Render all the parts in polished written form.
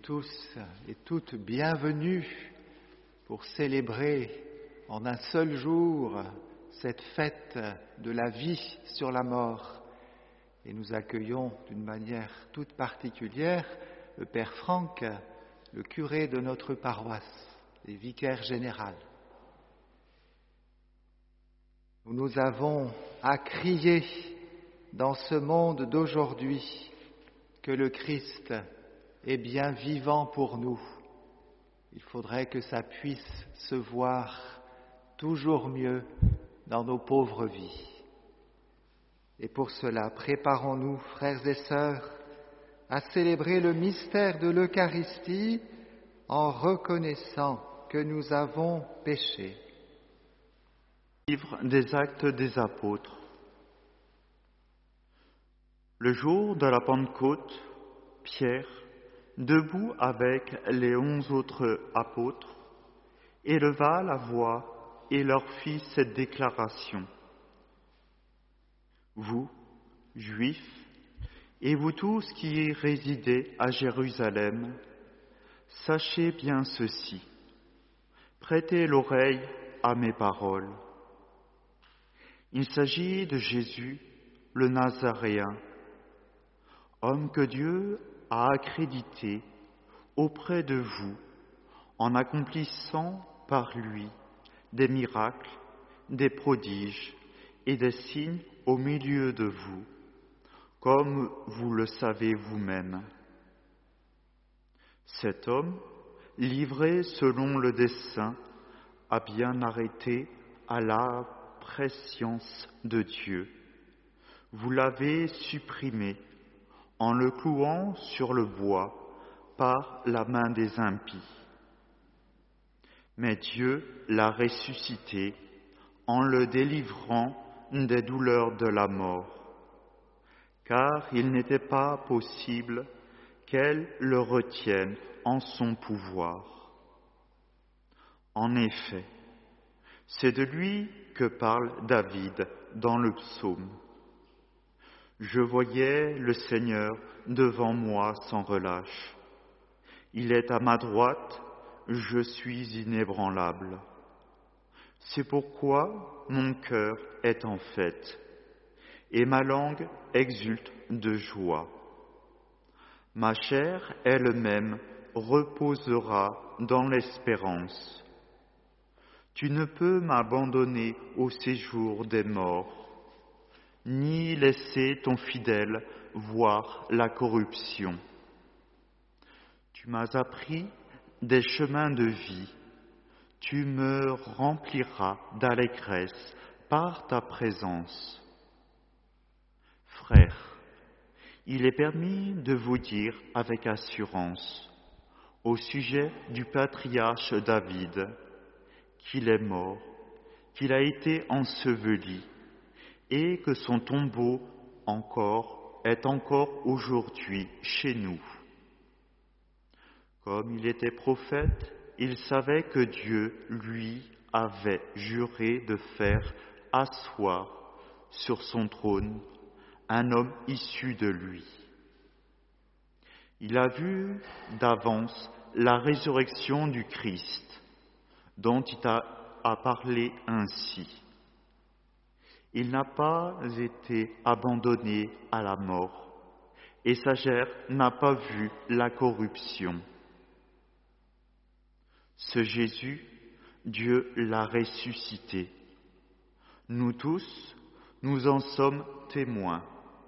tous et toutes bienvenus pour célébrer en un seul jour cette fête de la vie sur la mort. Et nous accueillons d'une manière toute particulière le Père Franck, le curé de notre paroisse et vicaire général. Nous avons à crier dans ce monde d'aujourd'hui que le Christ est bien vivant pour nous. Il faudrait que ça puisse se voir toujours mieux dans nos pauvres vies. Et pour cela, préparons-nous, frères et sœurs, à célébrer le mystère de l'Eucharistie en reconnaissant que nous avons péché. Livre des Actes des Apôtres. Le jour de la Pentecôte, Pierre, debout avec les 11 autres apôtres, éleva la voix et leur fit cette déclaration. Vous, Juifs, et vous tous qui résidez à Jérusalem, sachez bien ceci. Prêtez l'oreille à mes paroles. Il s'agit de Jésus, le Nazaréen, homme que Dieu a accrédité auprès de vous en accomplissant par lui des miracles, des prodiges et des signes au milieu de vous, comme vous le savez vous-même. Cet homme, livré selon le dessein, a bien arrêté à la prescience de Dieu. Vous l'avez supprimé en le clouant sur le bois par la main des impies. Mais Dieu l'a ressuscité en le délivrant des douleurs de la mort, car il n'était pas possible qu'elle le retienne en son pouvoir. En effet, c'est de lui que parle David dans le psaume. Je voyais le Seigneur devant moi sans relâche. Il est à ma droite, je suis inébranlable. C'est pourquoi mon cœur est en fête, et ma langue exulte de joie. Ma chair elle-même reposera dans l'espérance. Tu ne peux m'abandonner au séjour des morts, ni laisser ton fidèle voir la corruption. Tu m'as appris des chemins de vie, tu me rempliras d'allégresse par ta présence. Frères, il est permis de vous dire avec assurance, au sujet du patriarche David, qu'il est mort, qu'il a été enseveli, et que son tombeau est encore aujourd'hui chez nous. Comme il était prophète, il savait que Dieu lui avait juré de faire asseoir sur son trône un homme issu de lui. Il a vu d'avance la résurrection du Christ, dont il a parlé ainsi. Il n'a pas été abandonné à la mort, et sa chair n'a pas vu la corruption. Ce Jésus, Dieu l'a ressuscité. Nous tous, nous en sommes témoins.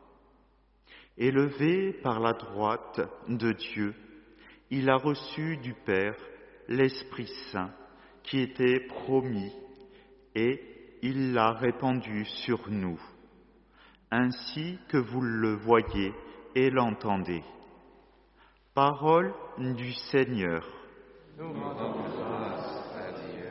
Élevé par la droite de Dieu, il a reçu du Père l'Esprit Saint qui était promis et il l'a répandu sur nous, ainsi que vous le voyez et l'entendez. Parole du Seigneur. Nous rendons grâce à Dieu.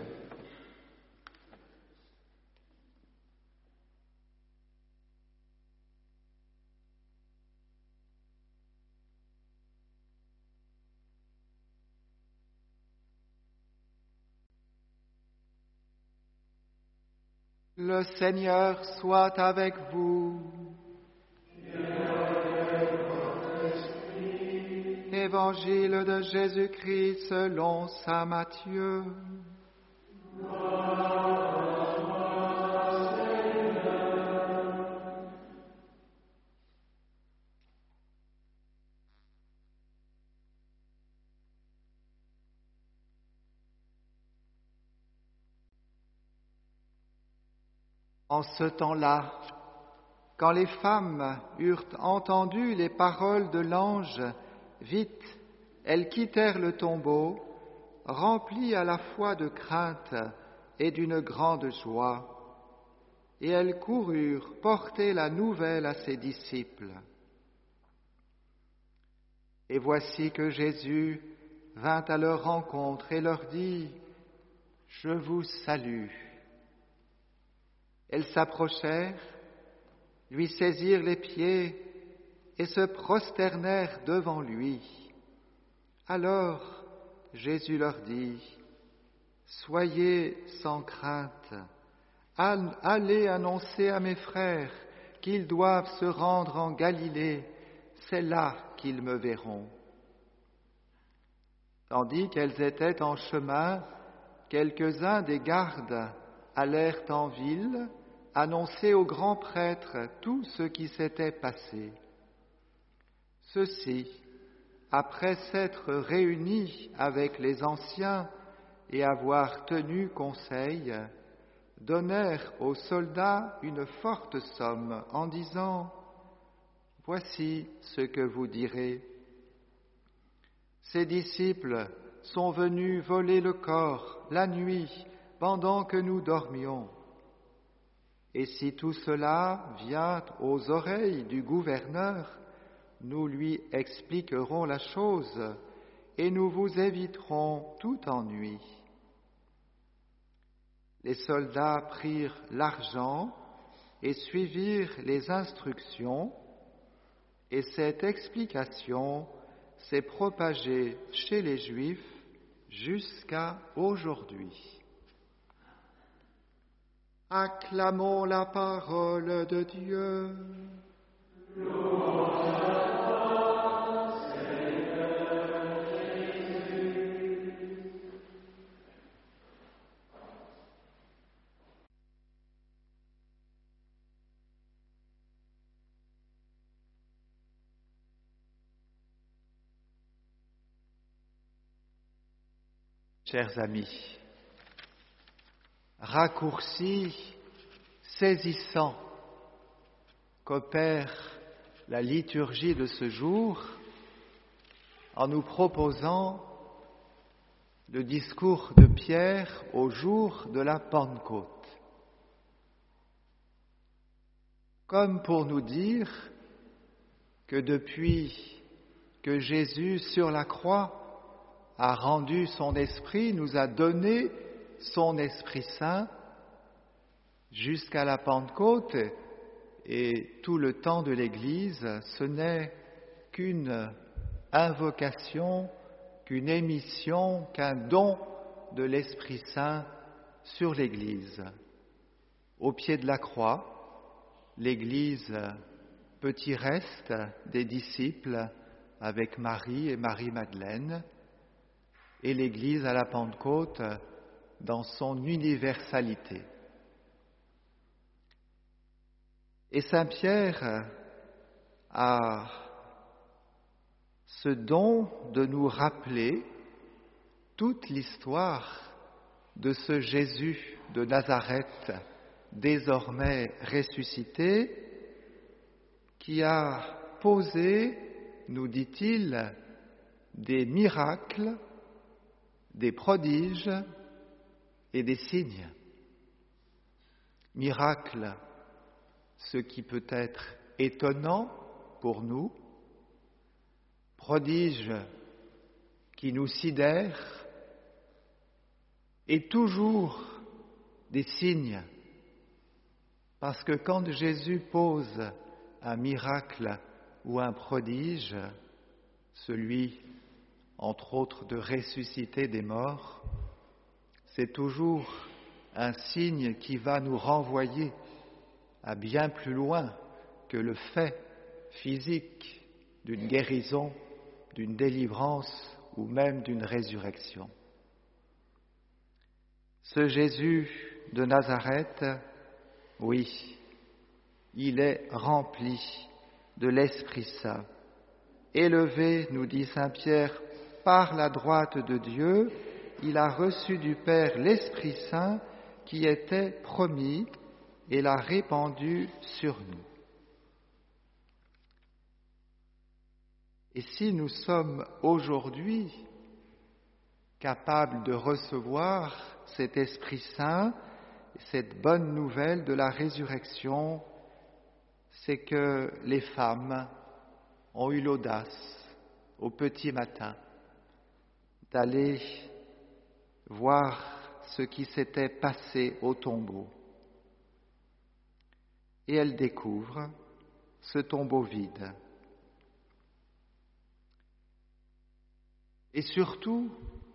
Le Seigneur soit avec vous. Évangile de Jésus-Christ selon saint Matthieu. En ce temps-là, quand les femmes eurent entendu les paroles de l'ange, vite, elles quittèrent le tombeau, remplies à la fois de crainte et d'une grande joie, et elles coururent porter la nouvelle à ses disciples. Et voici que Jésus vint à leur rencontre et leur dit : « Je vous salue. » Elles s'approchèrent, lui saisirent les pieds et se prosternèrent devant lui. Alors Jésus leur dit : « Soyez sans crainte, allez annoncer à mes frères qu'ils doivent se rendre en Galilée, c'est là qu'ils me verront. » Tandis qu'elles étaient en chemin, quelques-uns des gardes allèrent en ville annoncer au grand prêtre tout ce qui s'était passé. Ceux-ci, après s'être réunis avec les anciens et avoir tenu conseil, donnèrent aux soldats une forte somme en disant : « Voici ce que vous direz. Ces disciples sont venus voler le corps la nuit pendant que nous dormions. Et si tout cela vient aux oreilles du gouverneur, nous lui expliquerons la chose et nous vous éviterons tout ennui. » Les soldats prirent l'argent et suivirent les instructions, et cette explication s'est propagée chez les Juifs jusqu'à aujourd'hui. Acclamons la parole de Dieu. Chers amis, raccourci saisissant qu'opère la liturgie de ce jour en nous proposant le discours de Pierre au jour de la Pentecôte. Comme pour nous dire que depuis que Jésus sur la croix a rendu son esprit, nous a donné son Esprit Saint, jusqu'à la Pentecôte et tout le temps de l'Église, ce n'est qu'une invocation, qu'une émission, qu'un don de l'Esprit Saint sur l'Église. Au pied de la croix, l'Église, petit reste des disciples avec Marie et Marie-Madeleine, et l'Église à la Pentecôte dans son universalité. Et Saint Pierre a ce don de nous rappeler toute l'histoire de ce Jésus de Nazareth, désormais ressuscité, qui a posé, nous dit-il, des miracles, des prodiges et des signes. Miracles, ce qui peut être étonnant pour nous, prodiges qui nous sidèrent, et toujours des signes, parce que quand Jésus pose un miracle ou un prodige, celui entre autres de ressusciter des morts, c'est toujours un signe qui va nous renvoyer à bien plus loin que le fait physique d'une guérison, d'une délivrance ou même d'une résurrection. Ce Jésus de Nazareth, oui, il est rempli de l'Esprit Saint. Élevé, nous dit saint Pierre, par la droite de Dieu, il a reçu du Père l'Esprit Saint qui était promis et l'a répandu sur nous. Et si nous sommes aujourd'hui capables de recevoir cet Esprit Saint, cette bonne nouvelle de la résurrection, c'est que les femmes ont eu l'audace, au petit matin, d'aller voir ce qui s'était passé au tombeau. Et elles découvrent ce tombeau vide. Et surtout,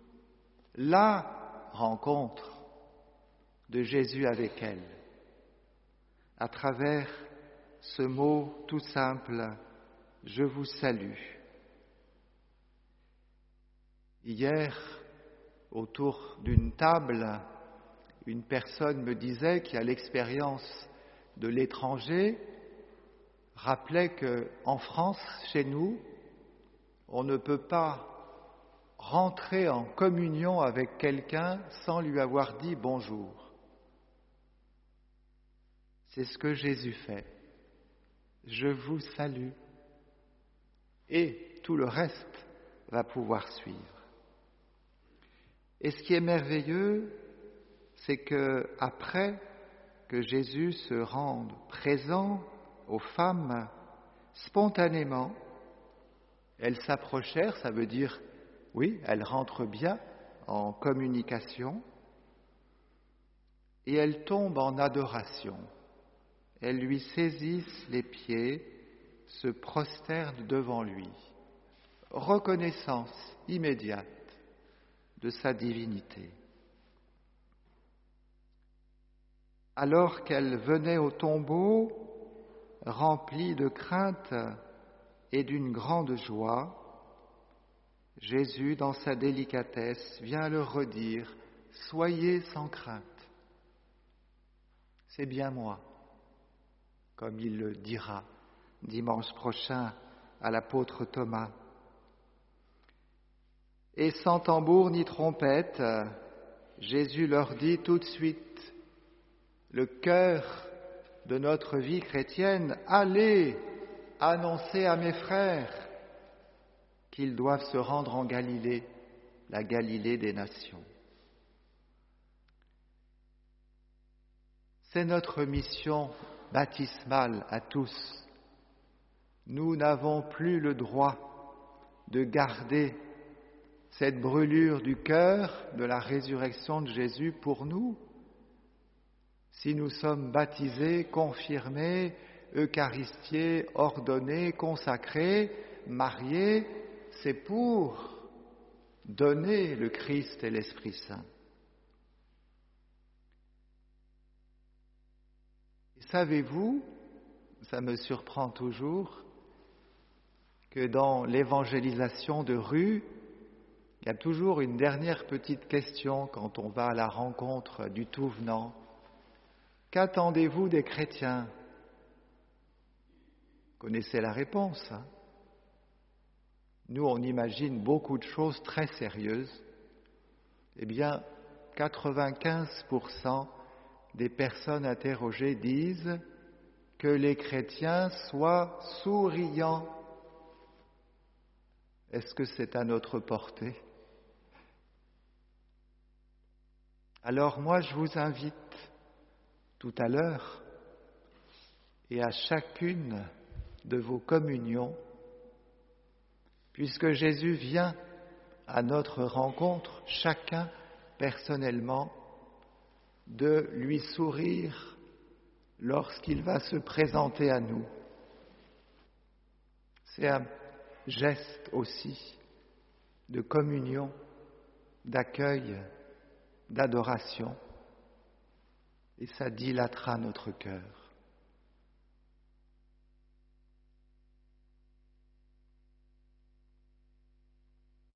la rencontre de Jésus avec elles, à travers ce mot tout simple, « Je vous salue ». Hier, autour d'une table, une personne me disait qui a l'expérience de l'étranger, rappelait qu'en France, chez nous, on ne peut pas rentrer en communion avec quelqu'un sans lui avoir dit bonjour. C'est ce que Jésus fait. Je vous salue. Et tout le reste va pouvoir suivre. Et ce qui est merveilleux, c'est que après que Jésus se rende présent aux femmes, spontanément, elles s'approchèrent, ça veut dire, oui, elles rentrent bien en communication, et elles tombent en adoration. Elles lui saisissent les pieds, se prosternent devant lui. Reconnaissance immédiate de sa divinité. Alors qu'elles venaient au tombeau, remplies de crainte et d'une grande joie, Jésus, dans sa délicatesse, vient leur redire « Soyez sans crainte, c'est bien moi », comme il le dira dimanche prochain à l'apôtre Thomas. Et sans tambour ni trompette, Jésus leur dit tout de suite, le cœur de notre vie chrétienne, allez annoncer à mes frères qu'ils doivent se rendre en Galilée, la Galilée des nations. C'est notre mission baptismale à tous. Nous n'avons plus le droit de garder cette brûlure du cœur de la résurrection de Jésus pour nous. Si nous sommes baptisés, confirmés, eucharistiés, ordonnés, consacrés, mariés, c'est pour donner le Christ et l'Esprit Saint. Et savez-vous, ça me surprend toujours, que dans l'évangélisation de rue, il y a toujours une dernière petite question quand on va à la rencontre du tout venant. Qu'attendez-vous des chrétiens ? Vous connaissez la réponse, hein ? Nous, on imagine beaucoup de choses très sérieuses. Eh bien, 95% des personnes interrogées disent que les chrétiens soient souriants. Est-ce que c'est à notre portée ? Alors moi, je vous invite tout à l'heure et à chacune de vos communions, puisque Jésus vient à notre rencontre, chacun personnellement, de lui sourire lorsqu'il va se présenter à nous. C'est un geste aussi de communion, d'accueil, d'adoration, et ça dilatera notre cœur.